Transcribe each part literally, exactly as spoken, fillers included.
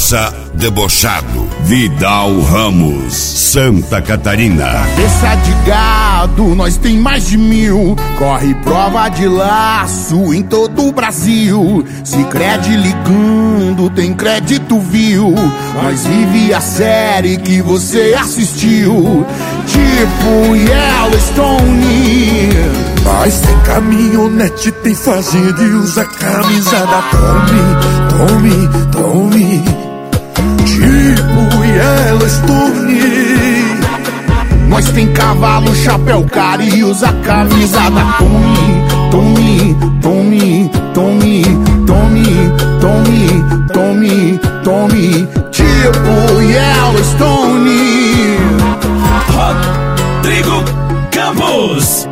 Corsa debochado, Vidal Ramos, Santa Catarina. Cabeça de gado, nós tem mais de mil. Corre prova de laço em todo o Brasil. Sicredi ligando, tem crédito, viu? Nós vive a série que você assistiu, tipo Yellowstone. Nós tem caminhonete, tem fazenda e usa camisa da Tommy, Tommy, Tommy, tipo Yellowstone. Nós tem cavalo, chapéu caro e usa camisa da Tommy, Tommy, Tommy, Tommy, Tommy, Tommy, Tommy, Tommy, tipo Yellowstone. Rodrigo Campos.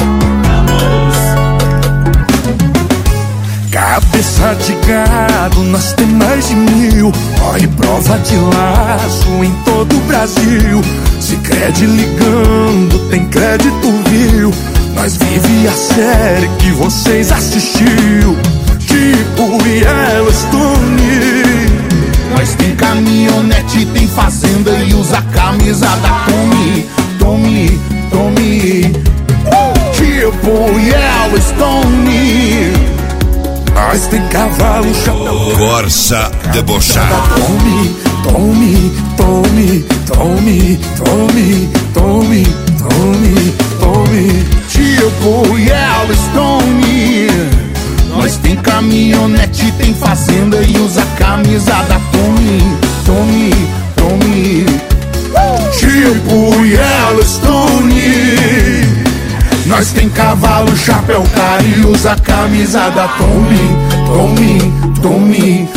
Cabeça de gado, nós tem mais de mil. Corre prova de laço em todo o Brasil. Sicredi ligando, tem crédito, viu? Nós vive a série que vocês assistiu, tipo Yellowstone. Nós tem caminhonete, tem fazenda e usa camisa da Tommy, Tommy, Tommy, tipo Yellowstone. Nós tem cavalo, chapéu, Corsa debochado, Tommy, Tommy, Tommy, Tommy, Tommy, Tommy, Tommy, Tommy, tipo Yellowstone. Nós tem caminhonete, tem fazenda e usa camisa da Tommy, Tommy, Tommy, tipo Yellowstone. Nós tem cavalo, chapéu caro e usa camisa da Tommy, Tommy, Tommy,